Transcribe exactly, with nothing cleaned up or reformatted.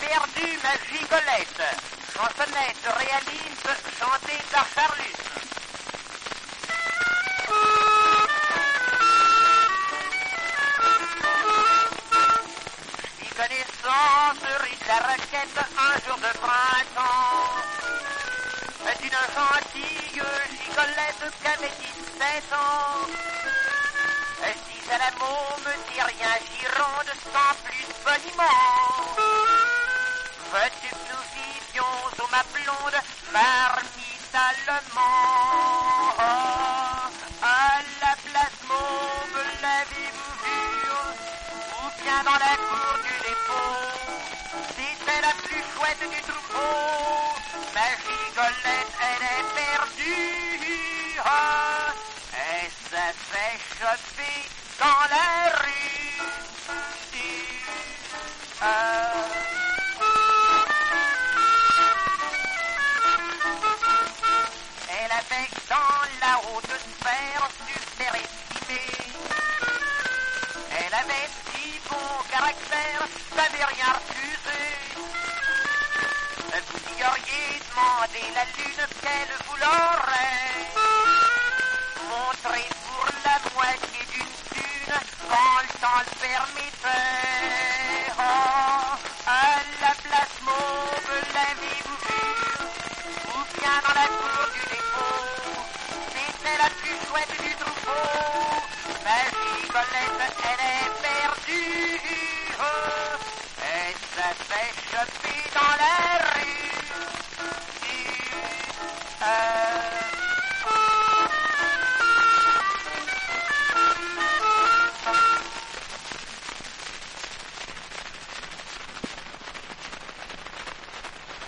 perdu ma gigolette. Chansonnette réaliste chantée par Charlus. J'fis connaissance rue de la Raquette un jour de printemps. C'est une gentille gigolette qui avait dix-sept ans. Elle dit à la môme, dis rien Gironde sans plus boniment. Veux-tu que nous vivions sous ma blonde marmite allemand? À la place môme, l'avez-vous vu? Ou bien dans la cour du dépôt? C'était la plus chouette du troupeau. Ma gigolette, elle est perdue. Et ça fait choper dans la rue. Euh... Elle avait dans la haute sphère superestimée. Elle avait si bon caractère, savait rien refuser. Vous y auriez demandé la lune qu'elle voulant.